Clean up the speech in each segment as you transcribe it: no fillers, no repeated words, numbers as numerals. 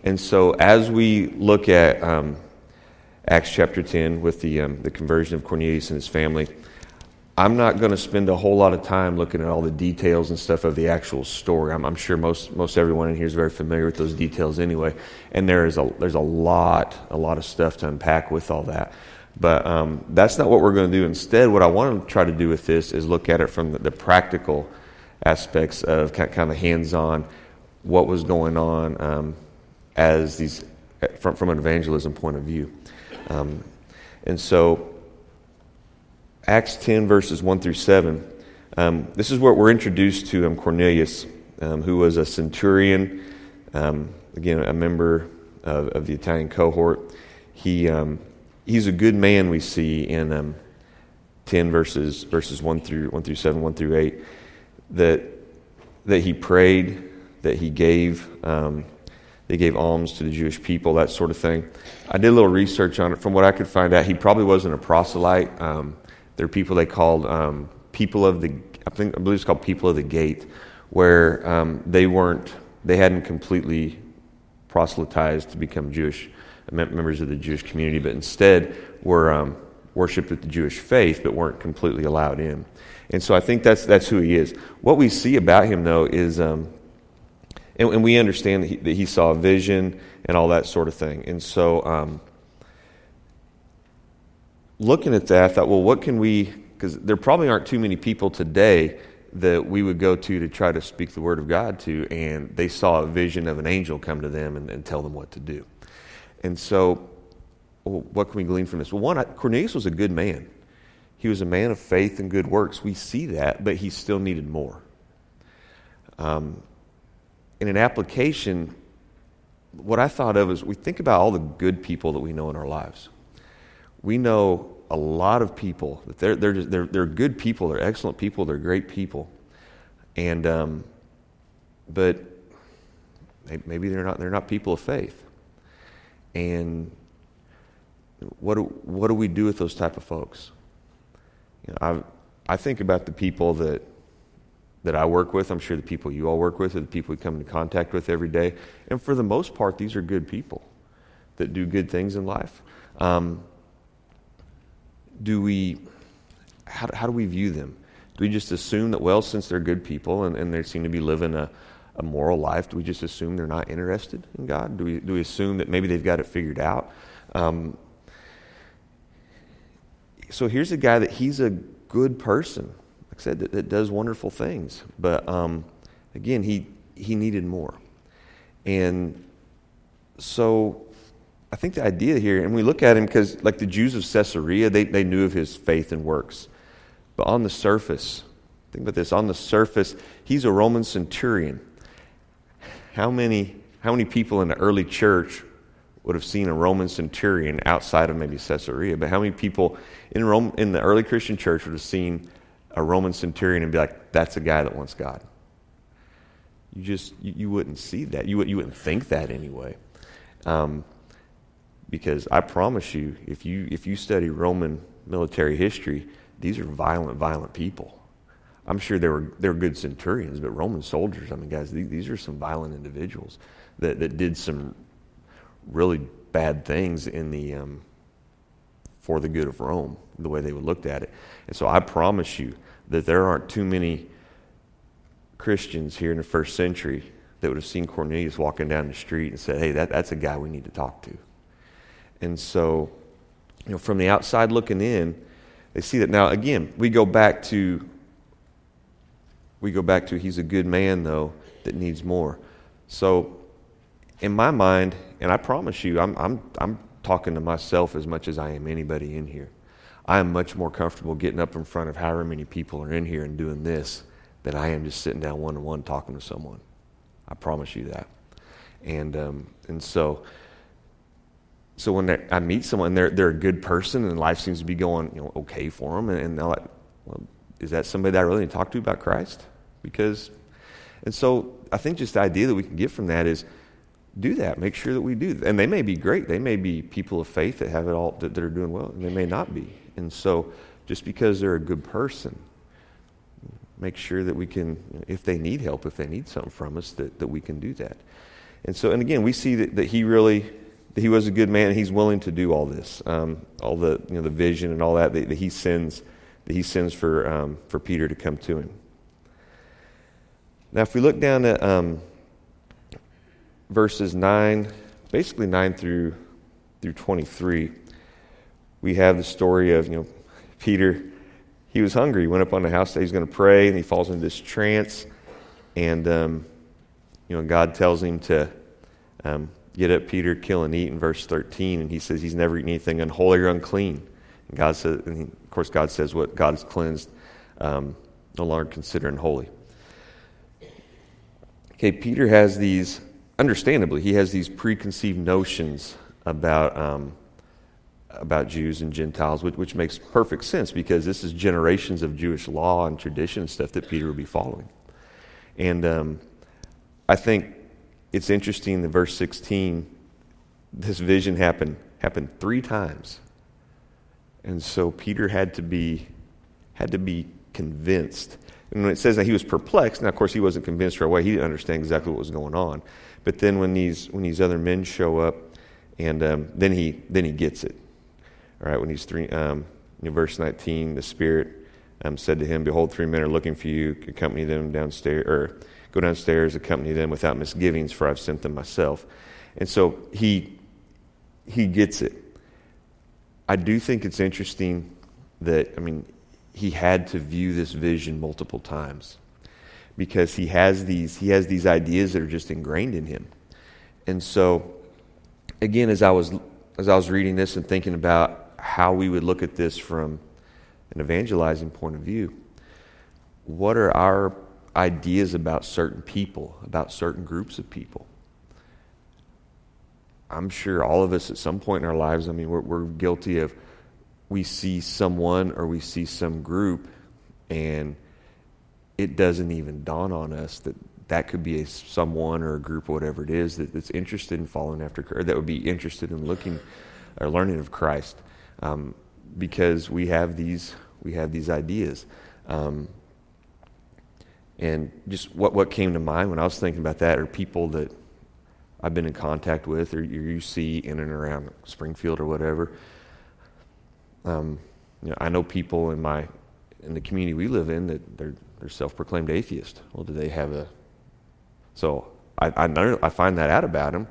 And so as we look at Acts chapter 10 with the conversion of Cornelius and his family, I'm not going to spend a whole lot of time looking at all the details and stuff of the actual story. I'm sure most everyone in here is very familiar with those details anyway, and there's a lot of stuff to unpack with all that. But that's not what we're going to do. Instead, what I want to try to do with this is look at it from the practical aspects of kind of hands-on what was going on as these from an evangelism point of view. And so Acts 10, verses 1 through 7, this is where we're introduced to Cornelius, who was a centurion, again, a member of the Italian cohort. He's a good man, we see in 10 verses 1 through 7, 1 through 8, that he prayed, that he gave alms to the Jewish people, that sort of thing. I did a little research on it. From what I could find out, he probably wasn't a proselyte. There are people they called people of the, I believe it's called people of the gate, where they hadn't completely proselytized to become Jewish members of the Jewish community, but instead were worshipped with the Jewish faith, but weren't completely allowed in. And so I think that's who he is. What we see about him, though, is, and we understand that he saw a vision and all that sort of thing. And so looking at that, I thought, well, what can we, because there probably aren't too many people today that we would go to try to speak the word of God to, and they saw a vision of an angel come to them and tell them what to do. And so, well, what can we glean from this? Well, one, Cornelius was a good man. He was a man of faith and good works. We see that, but he still needed more. In an application, what I thought of is we think about all the good people that we know in our lives. We know a lot of people that they're good people, they're excellent people, they're great people, and but maybe they're not people of faith. And what do we do with those type of folks? You know, I think about the people that I work with. I'm sure the people you all work with are the people we come into contact with every day. And for the most part, these are good people that do good things in life. How do we view them? Do we just assume that, well, since they're good people and they seem to be living a moral life, do we just assume they're not interested in God? Do we assume that maybe they've got it figured out? So here's a guy that he's a good person, like I said, that does wonderful things. But again, he needed more. And so I think the idea here, and we look at him because like the Jews of Caesarea, they knew of his faith and works. But on the surface, think about this, on the surface, he's a Roman centurion. How many people in the early church would have seen a Roman centurion outside of maybe Caesarea? But how many people in the early Christian church would have seen a Roman centurion and be like, that's a guy that wants God? You wouldn't see that. You wouldn't think that anyway. Because I promise you, if you study Roman military history, these are violent people. I'm sure they were good centurions, but Roman soldiers, I mean, guys, these are some violent individuals that did some really bad things in the for the good of Rome, the way they would looked at it. And so I promise you that there aren't too many Christians here in the first century that would have seen Cornelius walking down the street and said, hey, that's a guy we need to talk to. And so, from the outside looking in, they see that. Now, again, we go back to he's a good man, though, that needs more. So, in my mind, and I promise you, I'm talking to myself as much as I am anybody in here. I am much more comfortable getting up in front of however many people are in here and doing this than I am just sitting down one-on-one talking to someone. I promise you that. And so when I meet someone, they're a good person and life seems to be going okay for them, and they're like, well, is that somebody that I really need to talk to about Christ? And so I think just the idea that we can get from that is do that. Make sure that we do. And they may be great. They may be people of faith that have it all, that are doing well, and they may not be. And so just because they're a good person, make sure that we can, if they need help, if they need something from us, that we can do that. And again, we see that he was a good man, and he's willing to do all this, all the the vision and all that he sends for Peter to come to him. Now, if we look down at verses 9, basically 9 through 23, we have the story of Peter. He was hungry. He went up on the house that he's going to pray, and he falls into this trance. And God tells him to get up, Peter, kill and eat in verse 13. And he says he's never eaten anything unholy or unclean. And God says, of course, God says what God has cleansed, no longer consider unholy. Okay, Peter has these, understandably, he has these preconceived notions about Jews and Gentiles, which makes perfect sense because this is generations of Jewish law and tradition and stuff that Peter would be following. And I think it's interesting in verse 16, this vision happened 3 times. And so Peter had to be convinced. And when it says that he was perplexed, now of course he wasn't convinced right away. He didn't understand exactly what was going on. But then when these other men show up, and then he gets it. All right, when he's verse 19, the Spirit said to him, "Behold, 3 men are looking for you. Accompany them downstairs, or go downstairs, accompany them without misgivings, for I've sent them myself." And so he gets it. I do think it's interesting that he had to view this vision multiple times because he has these ideas that are just ingrained in him. And so, again, as I was reading this and thinking about how we would look at this from an evangelizing point of view, what are our ideas about certain people, about certain groups of people? I'm sure all of us at some point in our lives, we're guilty of, we see someone or we see some group and it doesn't even dawn on us that could be someone or a group or whatever it is that's interested in following after, or that would be interested in looking or learning of Christ, because we have these ideas. And just what came to mind when I was thinking about that are people that I've been in contact with, or you see in and around Springfield or whatever. I know people in the community we live in that they're self-proclaimed atheist. Well, do they have a? So I find that out about them.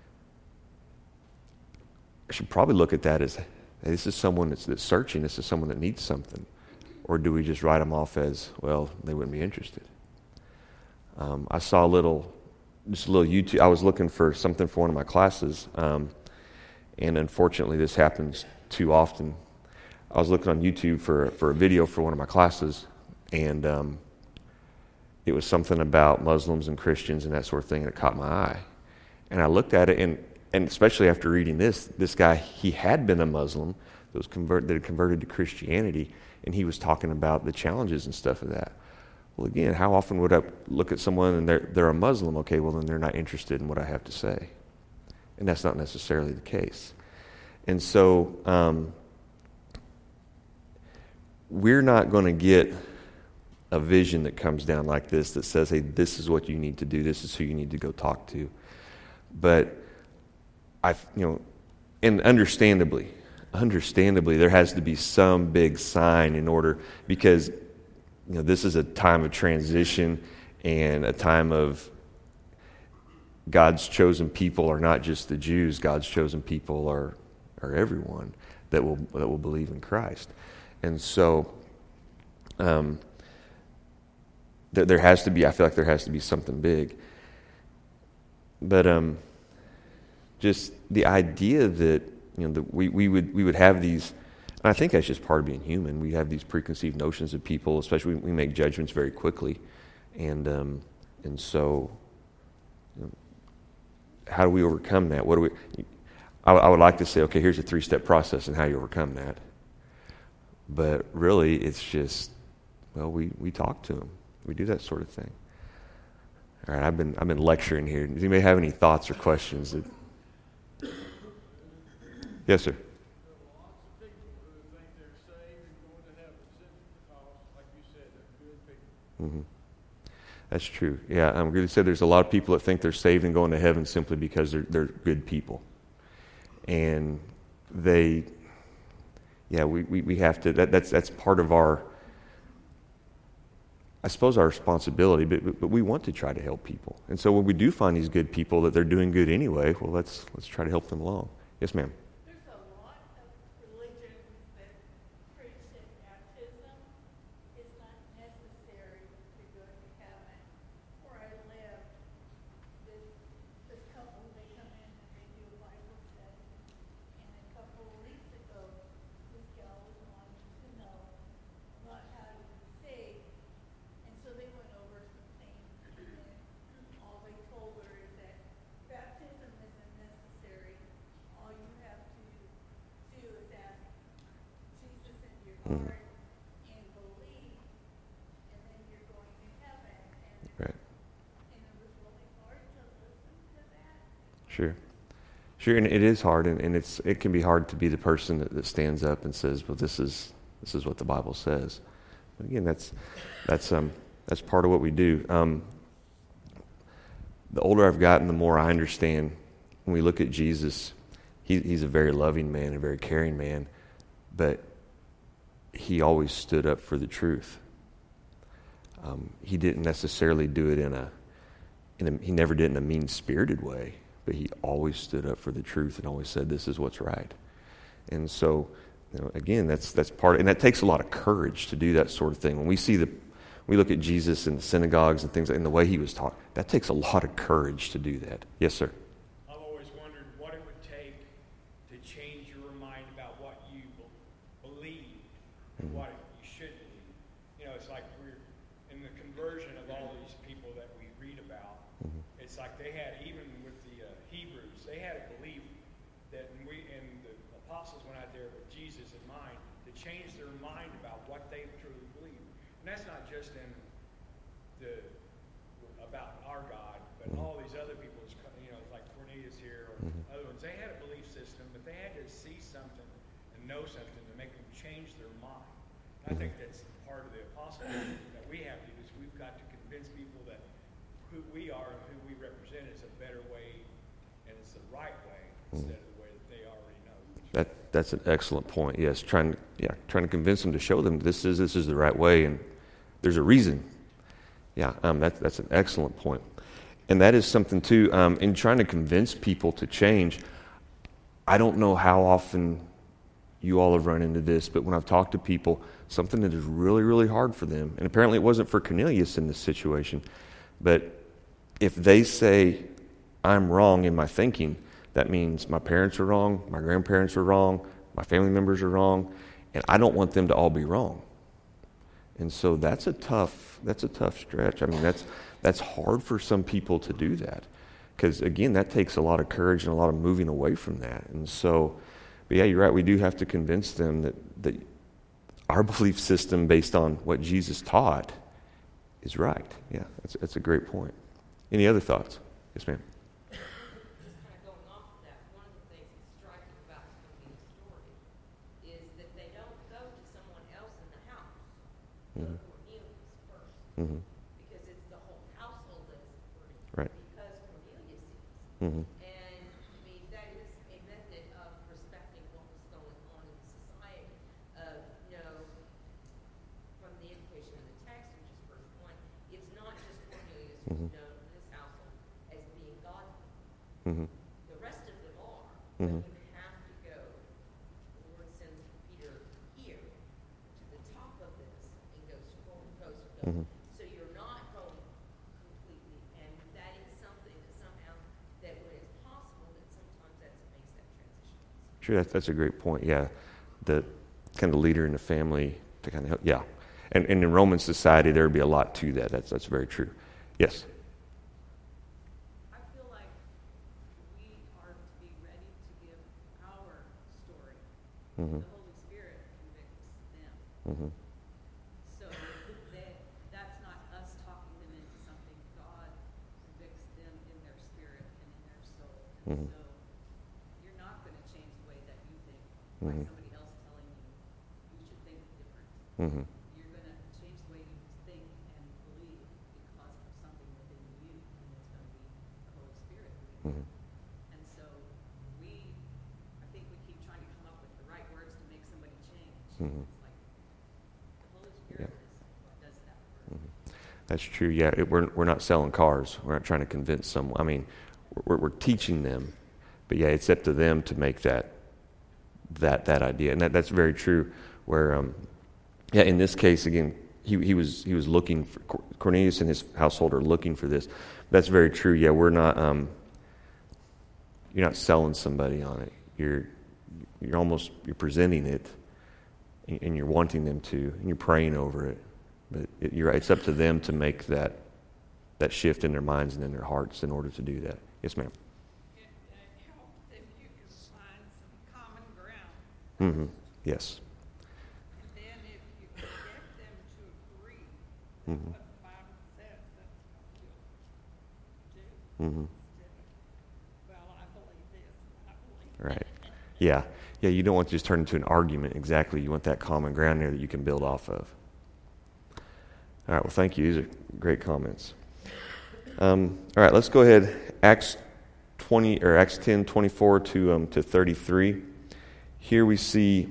I should probably look at that as, hey, this is someone that's searching. This is someone that needs something, or do we just write them off as, well, they wouldn't be interested? I saw a little YouTube. I was looking for something for one of my classes, and unfortunately, this happens too often. I was looking on YouTube for a video for one of my classes, and it was something about Muslims and Christians and that sort of thing, and it caught my eye. And I looked at it, and especially after reading this guy, he had been a Muslim that had converted to Christianity, and he was talking about the challenges and stuff of that. Well, again, how often would I look at someone and they're a Muslim? Okay, well, then they're not interested in what I have to say. And that's not necessarily the case. And so we're not going to get a vision that comes down like this that says, hey, this is what you need to do. This is who you need to go talk to. But and understandably, there has to be some big sign in order, because this is a time of transition and a time of God's chosen people are not just the Jews. God's chosen people are everyone that will believe in Christ. And so there has to be, I feel like there has to be something big. But just the idea that that we would have these, and I think that's just part of being human. We have these preconceived notions of people, especially we make judgments very quickly, and so how do we overcome that? I would like to say, okay, here's a 3-step process and how you overcome that. But really, it's just, well, we talk to them. We do that sort of thing. All right, I've been lecturing here. Does anybody have any thoughts or questions? Yes, sir. Mm-hmm. That's true. Yeah, I'm going to say there's a lot of people that think they're saved and going to heaven simply because they're good people. And we have to, that's part of our, I suppose, our responsibility, but we want to try to help people. And so when we do find these good people that they're doing good anyway, well, let's try to help them along. Yes, ma'am. There's a lot of religions that preach that baptism is not necessary to go to heaven. Where I live, this couple, they come in and they do a Bible study. And a couple of weeks ago, this gal was wanting to know about how to be saved. And so they went over some things, and all they told her is that baptism isn't necessary. All you have to do is ask Jesus into your heart and believe, and then you're going to heaven. Right. And it was really hard to listen to that. Sure. Sure, and it is hard, and it can be hard to be the person that stands up and says, well, this is what the Bible says. But again, that's part of what we do. The older I've gotten, the more I understand when we look at Jesus, he's a very loving man, a very caring man, but he always stood up for the truth. He didn't necessarily do it he never did it in a mean-spirited way, but he always stood up for the truth and always said, this is what's right. And so, again, that's part, and that takes a lot of courage to do that sort of thing. When we look at Jesus in the synagogues and things, and the way he was taught, that takes a lot of courage to do that. Yes, sir. I've always wondered what it would take to change your mind about what you believe and what you should believe. It's like we're in the conversion of all these people that we read about. It's like they had, even with the Hebrews, they had a belief that and the apostles went out there with Jesus in mind to change their mind about what they truly believe. And that's not just about our God, but all these other people, like Cornelius here or other ones. They had a belief system, but they had to see something and know something to make them change their mind. And I think that's part of the apostle that we have to do, is we've got to convince people that who we are and who we represent is a better way, and it's the right way instead of the way that they already know. That's an excellent point. Yes, trying to convince them, to show them this is the right way, and there's a reason. Yeah, that's an excellent point. And that is something too, in trying to convince people to change. I don't know how often you all have run into this, but when I've talked to people, something that is really, really hard for them, and apparently it wasn't for Cornelius in this situation, but if they say, I'm wrong in my thinking, that means my parents are wrong, my grandparents are wrong, my family members are wrong, and I don't want them to all be wrong. And so that's a tough stretch. I mean, that's hard for some people to do that, because again, that takes a lot of courage and a lot of moving away from that. And so, but yeah, you're right. We do have to convince them that our belief system based on what Jesus taught is right. Yeah, that's a great point. Any other thoughts? Yes, ma'am. Just kind of going off of that, one of the things that's striking about Cornelius' story is that they don't go to someone else in the house. Go to Cornelius first. Mm-hmm. Because it's the whole household that is important. Right. Because Cornelius is. Mm-hmm. And I mean, that is a method of respecting what was going on in society. From the implication of the text, which is verse 1, it's not just Cornelius who's known in this household as being godly. Mm-hmm. The rest of them are. Mm-hmm. But you have to go. The Lord sends Peter here to the top of this and goes forward, goes. Mm-hmm. So you're not going completely, and that is something that somehow, that when it's possible, that sometimes that makes that transition. Sure, that's a great point. Yeah, the kind of leader in the family to kind of help. Yeah, and in Roman society, there would be a lot to that. That's very true. Yes. I feel like we are to be ready to give our story. Mm-hmm. The Holy Spirit convicts them. Mm-hmm. So that's not us talking them into something. God convicts them in their spirit and in their soul. And Mm-hmm. so you're not going to change the way that you think by Mm-hmm. somebody else telling you you should think different. Mm-hmm. You're going to change the way you think and believe because of Mhm. It's like the Holy Spirit does that work. That's true. Yeah, we're not selling cars. We're not trying to convince someone. I mean, we're teaching them, but yeah, it's up to them to make that idea, and that's very true. Where yeah, in this case again, he was looking for Cornelius and his household are looking for this. That's very true. Yeah, we're not. You're not selling somebody on it. You're presenting it, and you're wanting them to, and you're praying over it. But you're right, it's up to them to make that shift in their minds and in their hearts in order to do that. Yes, ma'am. It helps if you can find some common ground. Mm-hmm. Yes. And then if you can get them to agree Mm-hmm. what the Bible says, that's what you'll do. Mm-hmm. Instead of, well, I believe this, and I believe Right. Yeah. Yeah, you don't want to just turn into an argument. Exactly. You want that common ground there that you can build off of. All right. Well, thank you. These are great comments. All right. Let's go ahead. Acts 10, 24 to 33. Here we see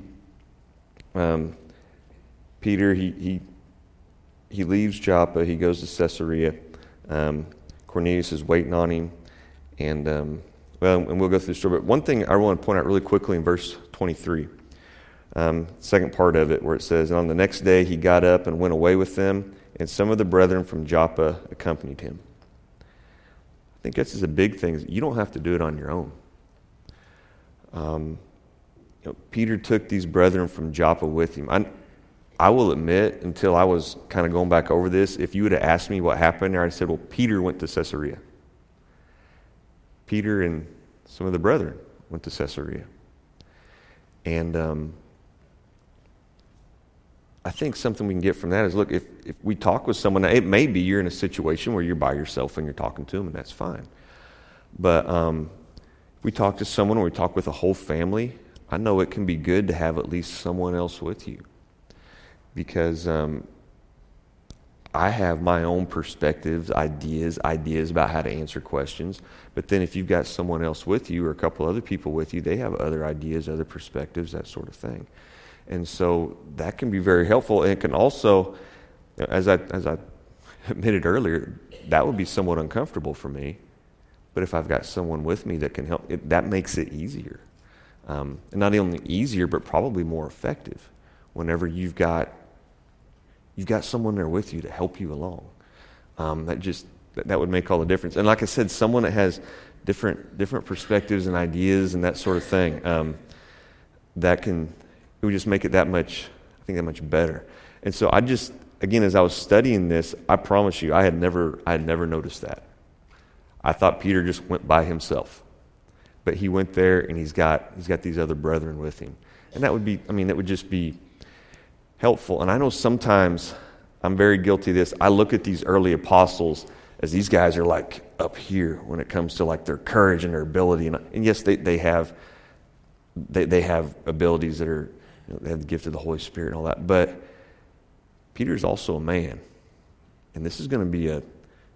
Peter. He leaves Joppa. He goes to Caesarea. Cornelius is waiting on him, and we'll go through the story. But one thing I want to point out really quickly in verse 23, second part of it, where it says, "And on the next day he got up and went away with them, and some of the brethren from Joppa accompanied him." I think this is a big thing. You don't have to do it on your own. Peter took these brethren from Joppa with him. I will admit, until I was kind of going back over this, if you would have asked me what happened there, I'd said, well, Peter went to Caesarea. Peter and some of the brethren went to Caesarea. And I think something we can get from that is, look, if we talk with someone, it may be you're in a situation where you're by yourself and you're talking to them, and that's fine. But if we talk to someone or we talk with a whole family, I know it can be good to have at least someone else with you. Because I have my own perspectives, ideas about how to answer questions. But then if you've got someone else with you or a couple other people with you, they have other ideas, other perspectives, that sort of thing. And so that can be very helpful. And it can also, as I admitted earlier, that would be somewhat uncomfortable for me. But if I've got someone with me that can help, that makes it easier. And not only easier, but probably more effective whenever you've got someone there with you to help you along. That would make all the difference. And like I said, someone that has different perspectives and ideas and that sort of thing, it would just make it that much better. And so again, as I was studying this, I promise you, I had never noticed that. I thought Peter just went by himself, but he went there and he's got these other brethren with him, and that would just be helpful. And I know sometimes I'm very guilty of this. I look at these early apostles as these guys are like up here when it comes to like their courage and their ability, and yes, they have abilities that are, they have the gift of the Holy Spirit and all that. But Peter's also a man, and this is going to be a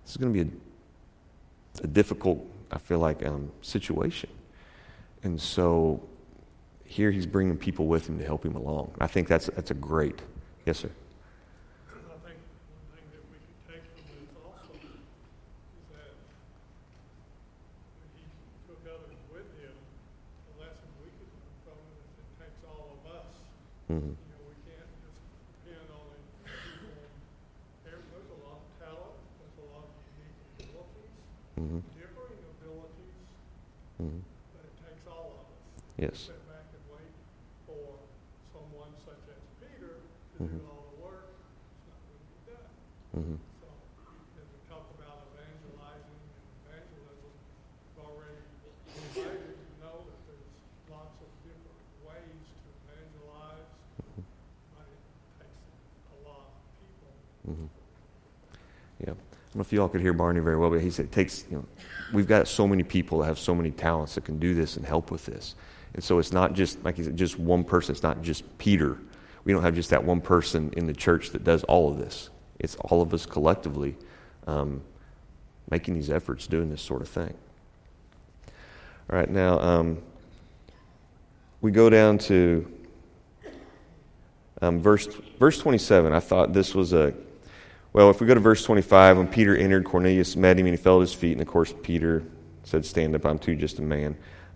difficult, I feel like, situation. And so here he's bringing people with him to help him along. I think that's a great. Yes, sir. I think one thing that we can take from this also is that when he took others with him, the lesson we could learn from it is it takes all of us. Mm-hmm. We can't just depend on people. There's a lot of talent. There's a lot of unique abilities, Mm-hmm. differing abilities, Mm-hmm. but it takes all of us. Yes. Sit back and wait for someone such as Peter to Mm-hmm. do all the work. It's not going to be done. Mm-hmm. So, as we talk about evangelizing and evangelism, we've already decided to know that there's lots of different ways to evangelize, but it takes a lot of people. Mm-hmm. Yeah. I don't know if you all could hear Barney very well, but he said it takes, we've got so many people that have so many talents that can do this and help with this. And so it's not just, like he said, just one person. It's not just Peter. We don't have just that one person in the church that does all of this. It's all of us collectively making these efforts, doing this sort of thing. All right, now we go down to Verse 27, I thought this was well, if we go to verse 25, when Peter entered, Cornelius met him and he fell at his feet. And of course, Peter said, "Stand up, I'm too just a man."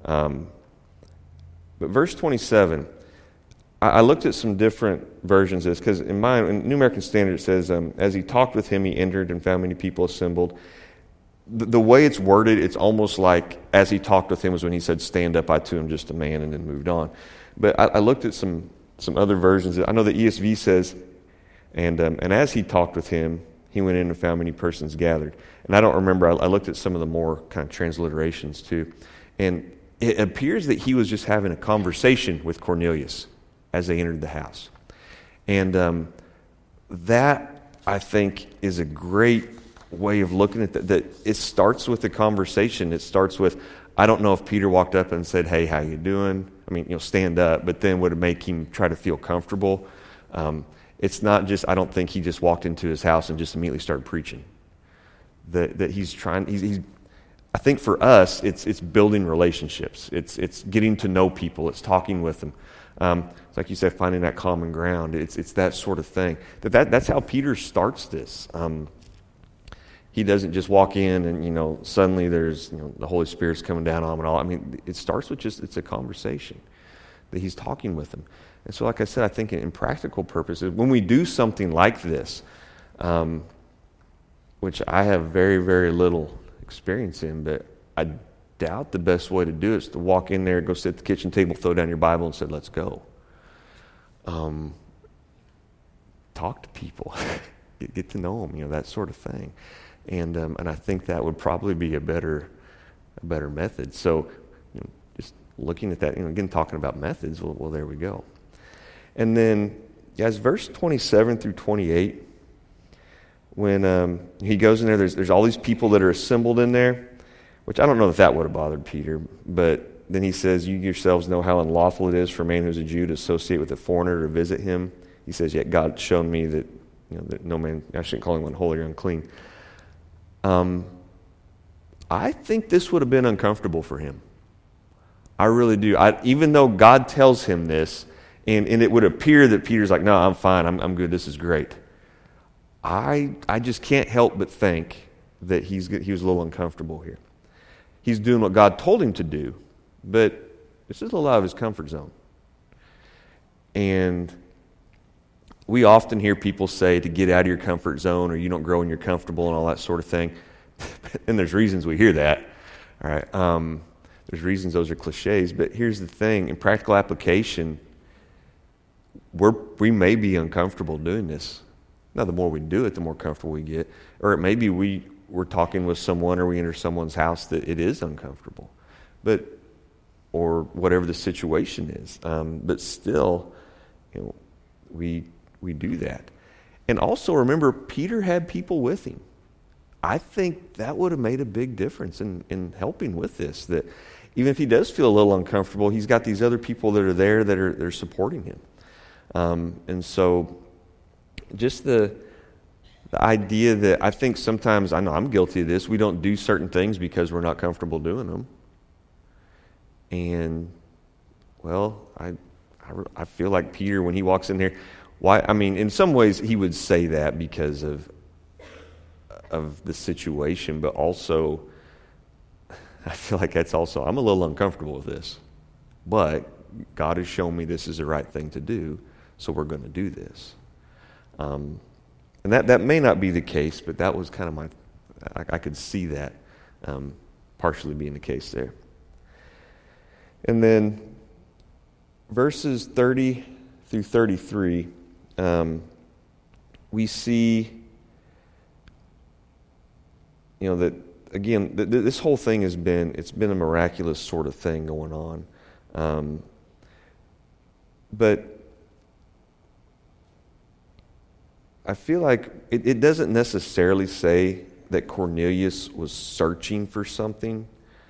But verse 27, I looked at some different versions of this, because in New American Standard it says, as he talked with him, he entered and found many people assembled. The way it's worded, it's almost like as he talked with him was when he said, "Stand up, I too am just a man," and then moved on. But I looked at some other versions. I know the ESV says, and as he talked with him, he went in and found many persons gathered. And I don't remember, I looked at some of the more kind of transliterations too. And it appears that he was just having a conversation with Cornelius as they entered the house. And that, I think, is a great way of looking at that it starts with the conversation. It starts with, I don't know if Peter walked up and said, "Hey, how you doing?" I mean, stand up, but then would it make him try to feel comfortable? It's not just, I don't think he just walked into his house and just immediately started preaching. That he's trying, I think for us, it's building relationships. It's getting to know people. It's talking with them. It's like you said, finding that common ground. It's that sort of thing. That's how Peter starts this. He doesn't just walk in and, suddenly there's, the Holy Spirit's coming down on him and all. I mean, it starts with it's a conversation that he's talking with them. And so, like I said, I think in practical purposes, when we do something like this, which I have very, very little experience in, but I doubt the best way to do it is to walk in there, go sit at the kitchen table, throw down your Bible and say, "Let's go." Talk to people, get to know them, that sort of thing. And I think that would probably be a better method. So, just looking at that, again, talking about methods, well, there we go. And then, guys, verse 27 through 28, when he goes in there, there's all these people that are assembled in there, which I don't know if that would have bothered Peter, but then he says, "You yourselves know how unlawful it is for a man who's a Jew to associate with a foreigner or to visit him." He says, "Yet God shown me that, that no man, I shouldn't call anyone holy or unclean." I think this would have been uncomfortable for him. I really do. Even though God tells him this, and it would appear that Peter's like, "No, I'm fine. I'm good. This is great." I just can't help but think that he was a little uncomfortable here. He's doing what God told him to do, but this is a little out of his comfort zone. And we often hear people say to get out of your comfort zone, or you don't grow when you're comfortable and all that sort of thing. And there's reasons we hear that. All right. There's reasons those are cliches. But here's the thing. In practical application, we may be uncomfortable doing this. Now, the more we do it, the more comfortable we get. Or it may be we're talking with someone, or we enter someone's house that it is uncomfortable. Or whatever the situation is. But still, we do that. And also remember, Peter had people with him. I think that would have made a big difference in helping with this. That even if he does feel a little uncomfortable, he's got these other people that are there that are supporting him. And so just the idea that I think sometimes, I know I'm guilty of this, we don't do certain things because we're not comfortable doing them. And, well, I feel like Peter, when he walks in there, in some ways he would say that because of the situation, but also I feel like that's also, I'm a little uncomfortable with this, but God has shown me this is the right thing to do, so we're going to do this. And that may not be the case, but that was kind of I could see that partially being the case there. And then verses 30 through 33, we see, that again, this whole thing it's been a miraculous sort of thing going on. But I feel like it doesn't necessarily say that Cornelius was searching for something,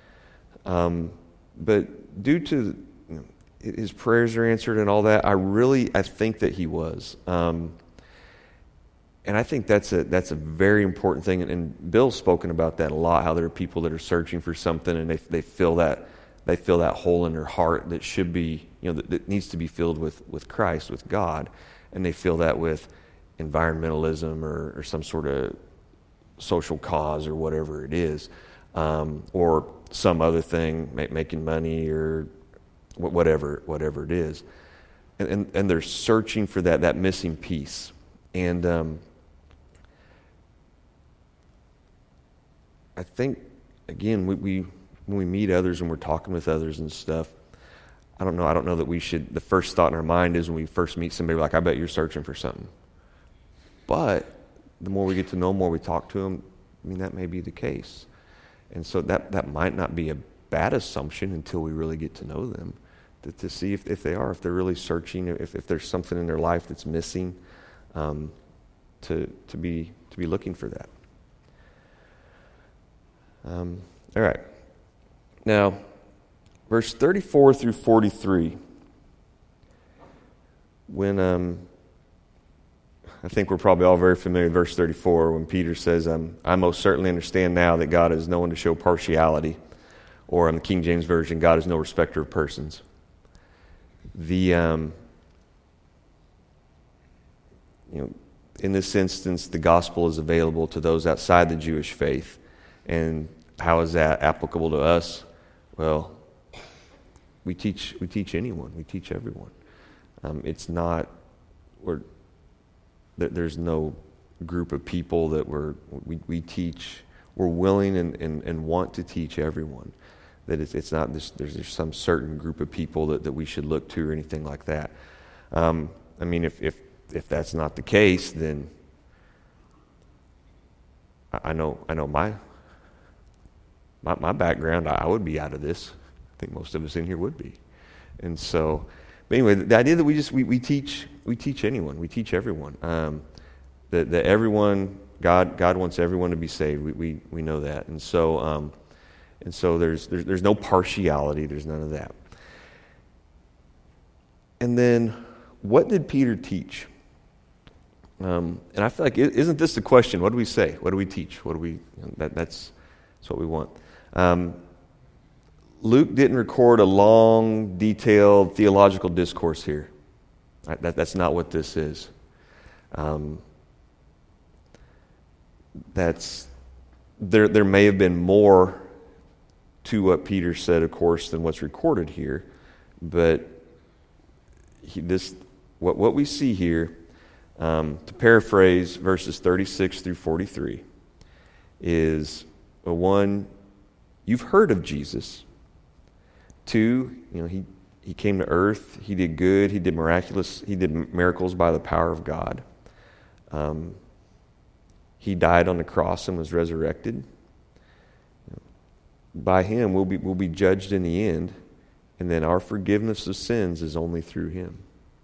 but due to his prayers are answered and all that, I think that he was. And I think that's a very important thing. And Bill's spoken about that a lot. How there are people that are searching for something, and they feel that hole in their heart that should be, that needs to be filled with Christ, with God. and they fill that with environmentalism or some sort of social cause or whatever it is, or some other thing, making money or whatever it is. And they're searching for that missing piece. And I think, again, when we meet others and we're talking with others and stuff, I don't know that we should, the first thought in our mind is when we first meet somebody, like, I bet you're searching for something. But the more we get to know them, the more we talk to them, I mean, that may be the case. And so that might not be a bad assumption until we really get to know them, to see if they're really searching, if there's something in their life that's missing, to be looking for that. All right. Now, verse 34 through 43, when I think we're probably all very familiar with verse 34 when Peter says, I most certainly understand now that God is no one to show partiality, or in the King James Version, God is no respecter of persons. In this instance, the gospel is available to those outside the Jewish faith. And how is that applicable to us? Well, we teach anyone. We teach everyone. It's not, there's no group of people that we teach. We're willing and want to teach everyone. That it's not this, there's some certain group of people that we should look to or anything like that. I mean, if that's not the case, then I know my background, I would be out of this. I think most of us in here would be. And so, but anyway, the idea that we teach anyone, we teach everyone. That everyone, God wants everyone to be saved. We know that. And so there's no partiality, there's none of that. And then what did Peter teach? And I feel like, isn't this the question? What do we say? What do we teach? That's what we want. Luke didn't record a long, detailed theological discourse here. Right? That's not what this is. There may have been more to what Peter said, of course, than what's recorded here. But what we see here, to paraphrase verses 36 through 43, is one, you've heard of Jesus. Two, he came to earth, he did good, he did miracles by the power of God. He died on the cross and was resurrected. By him we'll be judged in the end, and then our forgiveness of sins is only through him.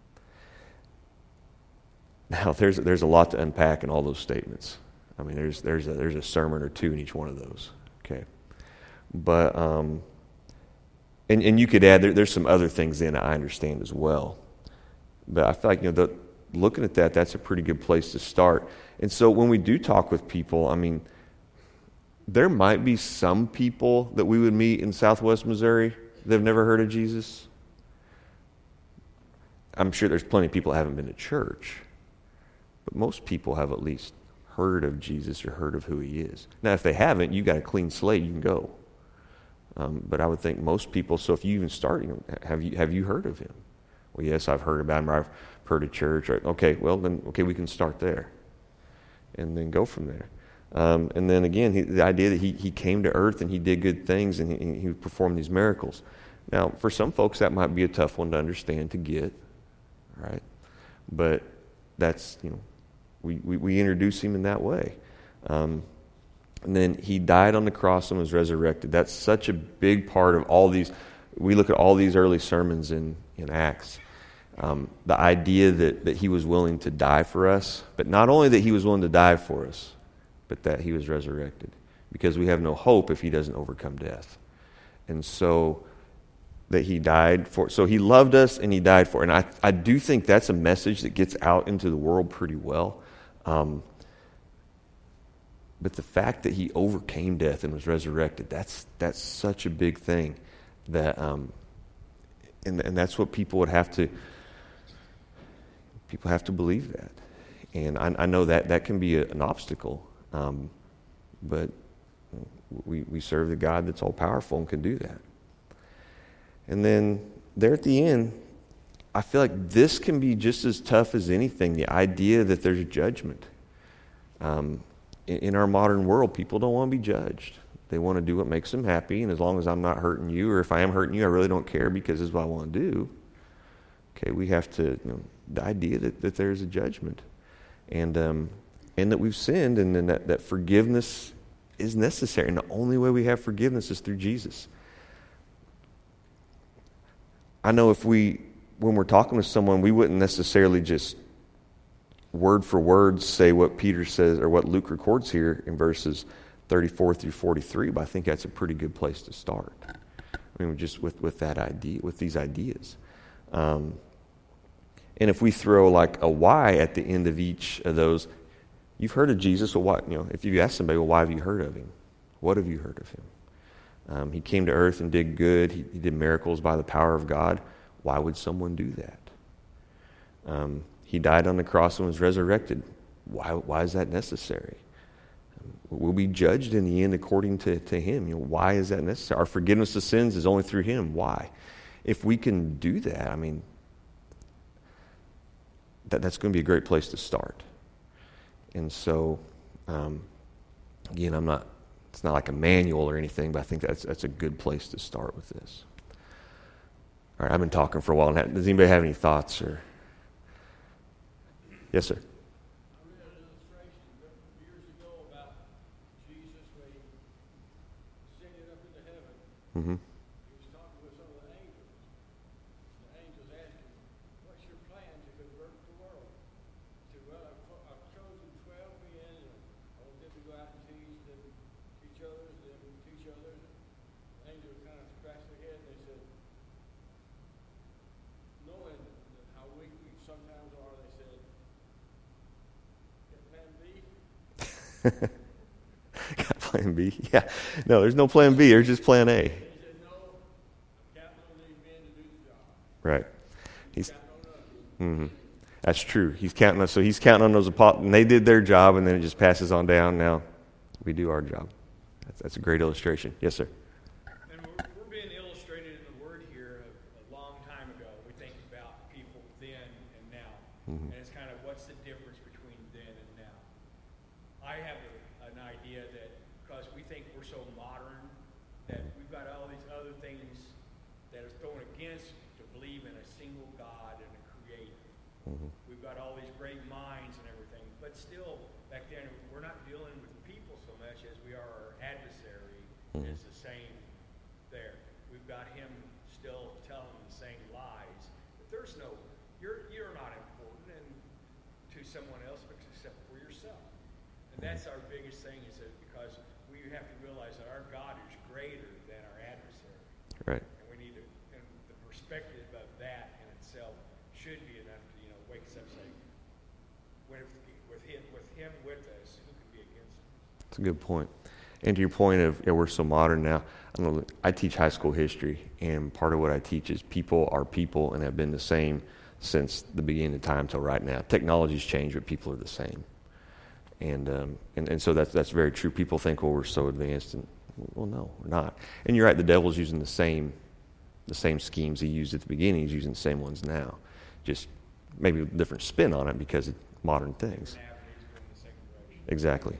Now there's a lot to unpack in all those statements. I mean, there's a sermon or two in each one of those. Okay, but and you could add there's some other things in it I understand as well. But I feel like looking at that's a pretty good place to start. And so when we do talk with people, I mean, there might be some people that we would meet in Southwest Missouri that have never heard of Jesus. I'm sure there's plenty of people that haven't been to church, but most people have at least heard of Jesus or heard of who he is. Now, if they haven't, you got a clean slate, you can go. But I would think most people. So if you even start, have you heard of him? Well, yes, I've heard about him. Or I've heard of church. Right? Okay, well then, we can start there, and then go from there. And then again, the idea that he came to earth and he did good things and he performed these miracles. Now, for some folks, that might be a tough one to understand, to get, right? But that's, we introduce him in that way. And then he died on the cross and was resurrected. That's such a big part of all these. We look at all these early sermons in Acts. The idea that he was willing to die for us, but not only that he was willing to die for us, but that he was resurrected. Because we have no hope if he doesn't overcome death. And so that he died for. So he loved us and he died for. And I do think that's a message that gets out into the world pretty well. But the fact that he overcame death and was resurrected, that's such a big thing. That and that's what people would have to. People have to believe that. And I know that can be an obstacle, but we serve the God that's all-powerful and can do that. And then there at the end, I feel like this can be just as tough as anything, the idea that there's judgment. In our modern world, people don't want to be judged. They want to do what makes them happy, and as long as I'm not hurting you, or if I am hurting you, I really don't care because this is what I want to do. Okay, we have to, the idea that there's a judgment, and that we've sinned, and then that forgiveness is necessary, and the only way we have forgiveness is through Jesus. I know when we're talking to someone, we wouldn't necessarily just word for word say what Peter says or what Luke records here in verses 34 through 43, but I think that's a pretty good place to start. I mean, just with that idea, with these ideas. And if we throw like a why at the end of each of those, you've heard of Jesus, well, what, if you ask somebody, well, why have you heard of him? What have you heard of him? He came to earth and did good. He did miracles by the power of God. Why would someone do that? He died on the cross and was resurrected. Why is that necessary? We'll be judged in the end according to him. Why is that necessary? Our forgiveness of sins is only through him. Why? If we can do that, I mean, that's going to be a great place to start. And so, again, it's not like a manual or anything, but I think that's a good place to start with this. All right, I've been talking for a while. Does anybody have any thoughts? Or yes, sir. I read an illustration years ago about Jesus when he ascended up into heaven. Mm-hmm. He was talking with some of the angels. The angels asked him, "What's your plan to convert the world?" He said, "Well, I've chosen 12 men, and I want them to go out and teach others, and them teach others." The angels kind of scratched their head and they said, knowing how weak we sometimes are, they said, "Get plan B?" Got plan B? Yeah. No, there's no plan B. There's just plan A. He said, "No, I'm counting on these men to do the job. Right. Counting on us." Mm-hmm. That's true. He's counting us. So he's counting on those apostles, and they did their job, and then it just passes on down. Now we do our job. That's a great illustration. Yes, sir. And we're being illustrated in the Word here a long time ago. We think about people then and now. Mm-hmm. And it's kind of what's the difference between then and now. I have an idea that because we think we're so modern, that we've got all these other things that are thrown against to believe in a single God and a creator. Mm-hmm. We've got all these great minds and everything, but still, back then, we're not dealing with people so much as we are our adversary. Mm-hmm. Is the same there. We've got him still telling the same lies. But there's no, you're not important and to someone else except for yourself. And that's our biggest thing, is that because we have to realize that our God is greater than our adversary. Right. And we need to, and the perspective of that in itself should be enough to, wake us up saying, with him with us, who can be against us? That's a good point. And to your point of, we're so modern now, I teach high school history, and part of what I teach is people are people and have been the same since the beginning of time till right now. Technology's changed, but people are the same. And so that's very true. People think, well, we're so advanced, and well, no, we're not. And you're right, the devil's using the same schemes he used at the beginning. He's using the same ones now, just maybe a different spin on it because of modern things. Exactly.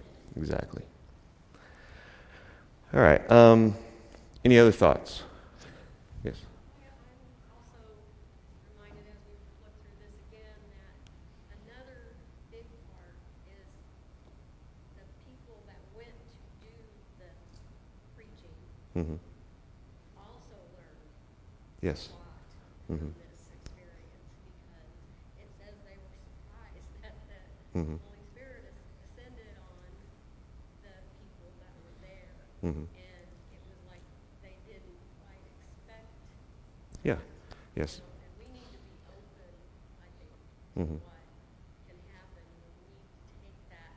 All right. Any other thoughts? Yes. Yeah, I'm also reminded as we look through this again that another big part is the people that went to do the preaching Mm-hmm. also learned Yes. a lot Mm-hmm. from this experience, because it says they were surprised that the Mm-hmm. Holy Spirit descended on the people that were there. Mm-hmm. And it was like they didn't quite expect. Yeah. Yes. And we need to be open, I think, Mm-hmm. to what can happen when we take that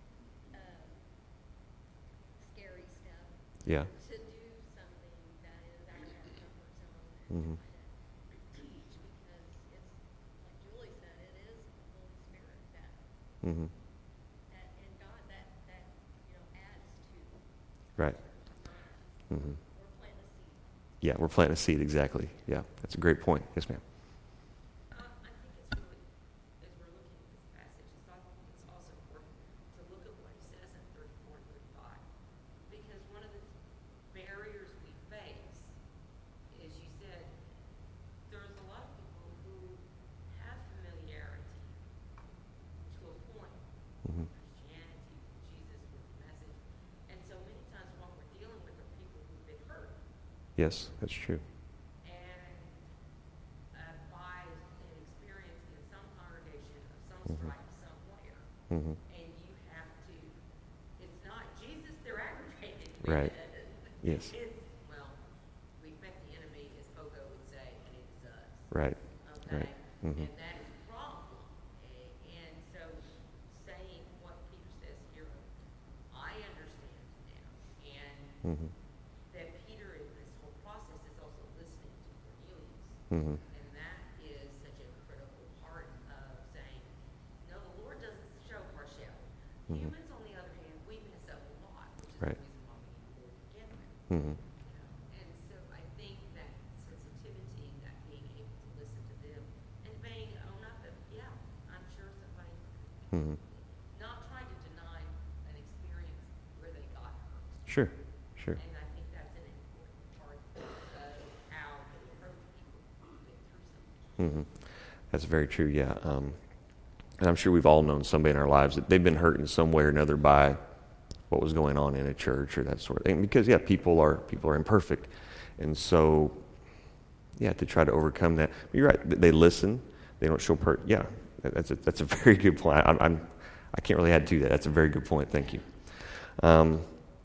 scary step Yeah. to do something that is out of our comfort zone and Mm-hmm. try to teach, because it's, like Julie said, it is Mm-hmm. And God, that adds to Right. Mm-hmm. we're planting a seed. Yeah, we're planting a seed, exactly. Yeah, that's a great point. Yes, ma'am. I think it's really, as we're looking at this passage, it's also important to look at what he says in 34 and 35. Because one of the barriers we face is, you said, there's a lot of people who have familiarity to a point Mm-hmm. with Christianity, with Jesus, with the message. And so many times what we're dealing with are people who've been hurt. Yes, that's true. And by an experience in some congregation of some Mhm. stripe somewhere, Mm-hmm. and you have to, it's not Jesus they're aggravated with. Right. Yes. It's, well, we've met the enemy, as Pogo would say, and it is us. Right. Okay? Right. Mhm. And that is a problem. And so saying what Peter says here, I understand now. And Mm-hmm. that Peter in this whole process is also listening to Cornelius. Mm-hmm. And that is such a critical part of saying, no, the Lord doesn't show partiality. Mhm. Humans, on the other hand, we mess up a lot, which is Right. the reason why we need the Lord to begin with. Mm-hmm. And so I think that sensitivity, that being able to listen to them, and being own up that, yeah, I'm sure somebody, Mm-hmm. not trying to deny an experience where they got hurt. Sure. Sure. And I think that's an important part of how they approach people who've been through something. Mm-hmm. That's very true. Yeah. And I'm sure we've all known somebody in our lives that they've been hurt in some way or another by what was going on in a church or that sort of thing. Because people are imperfect, and so to try to overcome that. But you're right. They listen. They don't show Yeah, that's a very good point. I can't really add to that. That's a very good point. Thank you. All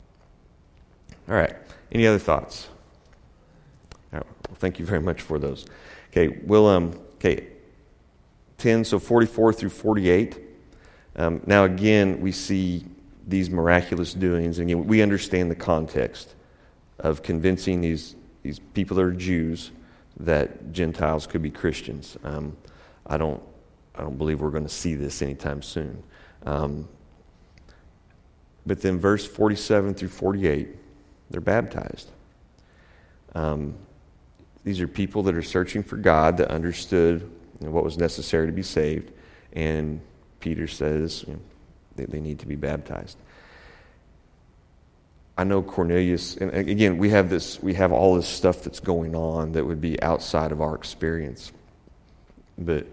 right. Any other thoughts? All right. Well, thank you very much for those. Okay. We'll 10, so 44 through 48. Now, again, we see these miraculous doings. And again, we understand the context of convincing these people that are Jews that Gentiles could be Christians. I don't believe we're going to see this anytime soon. But then verse 47 through 48, they're baptized. These are people that are searching for God, that understood what was necessary to be saved, and Peter says they need to be baptized. I know Cornelius, and again, we have all this stuff that's going on that would be outside of our experience, but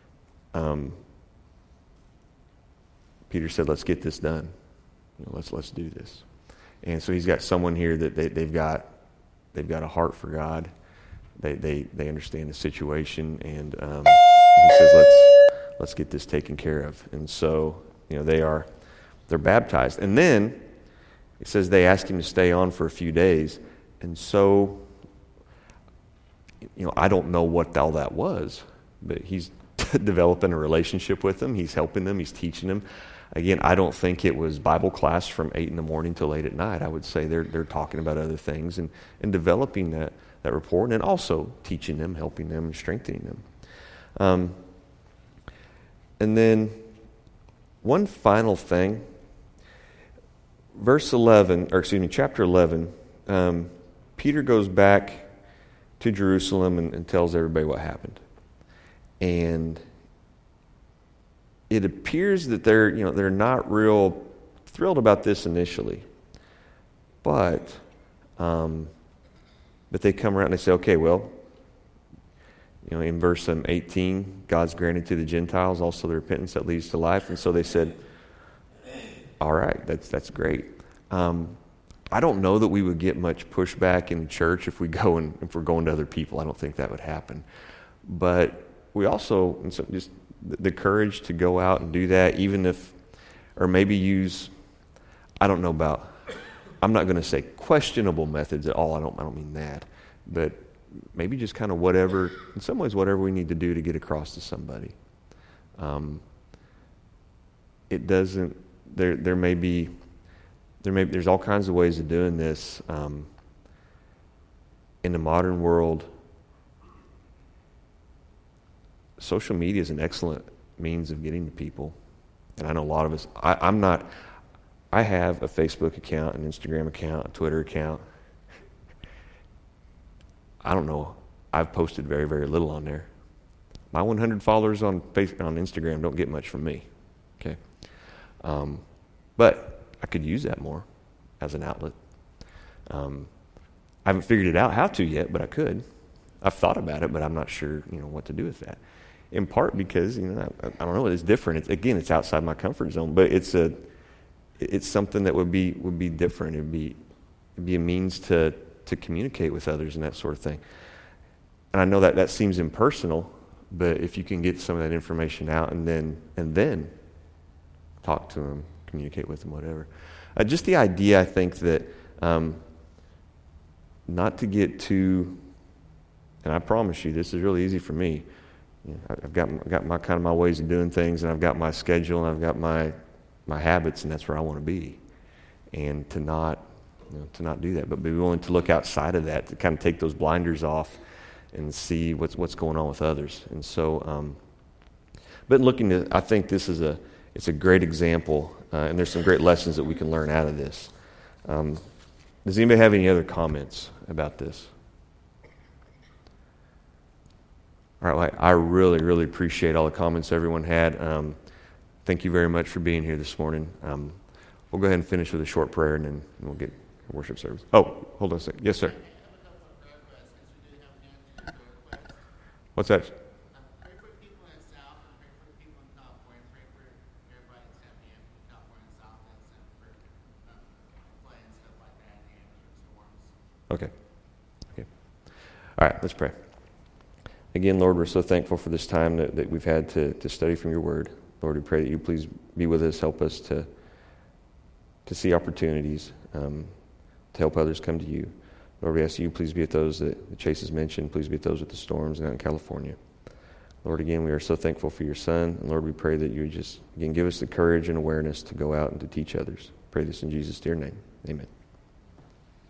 Peter said, "Let's get this done. Let's do this." And so he's got someone here that they've got a heart for God. They understand the situation, and he says, let's get this taken care of. And so they're baptized, and then it says they asked him to stay on for a few days. And so I don't know what all that was, but he's developing a relationship with them. He's helping them. He's teaching them. Again, I don't think it was Bible class from 8 in the morning till 8 at night. I would say they're talking about other things and developing that rapport, and then also teaching them, helping them, and strengthening them. And then one final thing, chapter 11, Peter goes back to Jerusalem and tells everybody what happened. And it appears that they're not real thrilled about this initially, but they come around and they say, okay, well, in verse 18, God's granted to the Gentiles also the repentance that leads to life. And so they said, all right, that's great. I don't know that we would get much pushback in the church if we're going to other people. I don't think that would happen. But we also, just the courage to go out and do that, even if, or maybe use, I'm not going to say questionable methods at all. I don't mean that. But maybe just kind of whatever we need to do to get across to somebody. It doesn't, there's all kinds of ways of doing this. In the modern world, social media is an excellent means of getting to people. And I know a lot of us, I have a Facebook account, an Instagram account, a Twitter account. I don't know. I've posted very, very little on there. My 100 followers on Instagram don't get much from me. Okay, but I could use that more as an outlet. I haven't figured it out how to yet, but I could. I've thought about it, but I'm not sure, what to do with that. In part because, I don't know, it's different. It's outside my comfort zone, but it's something that would be different. It'd be a means to communicate with others and that sort of thing. And I know that seems impersonal, but if you can get some of that information out and then talk to them, communicate with them, whatever. Just the idea, I think, that not to get too, and I promise you, this is really easy for me. I've got my ways of doing things, and I've got my schedule, and I've got my habits, and that's where I want to be. And to not do that, but be willing to look outside of that, to kind of take those blinders off and see what's going on with others. And so, but I think this is it's a great example, and there's some great lessons that we can learn out of this. Does anybody have any other comments about this? All right, well, I really, really appreciate all the comments everyone had. Thank you very much for being here this morning. We'll go ahead and finish with a short prayer, and then we'll get worship service. Oh, hold on a second. Yes, sir. What's that? Pray for people in the South, and pray for people in California, pray for everybody in San Diego, California and South, and for flood and stuff like that, and storms. Okay. All right, let's pray. Again, Lord, we're so thankful for this time that we've had to study from your word. Lord, we pray that you please be with us, help us to see opportunities, to help others come to you. Lord, we ask you please be at those that Chase has mentioned. Please be at those with the storms out in California. Lord, again, we are so thankful for your son. And Lord, we pray that you just, again, give us the courage and awareness to go out and to teach others. Pray this in Jesus' dear name. Amen.